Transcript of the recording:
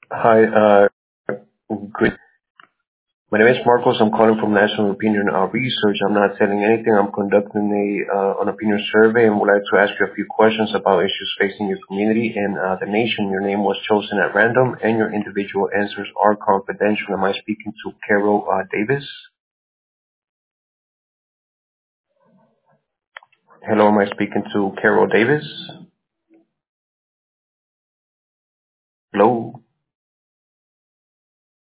Hi, good. My name is Marcos. I'm calling from National Opinion Research. I'm not selling anything. I'm conducting an opinion survey and would like to ask you a few questions about issues facing your community and the nation. Your name was chosen at random and your individual answers are confidential. Am I speaking to Carol Davis? Hello, am I speaking to Carol Davis?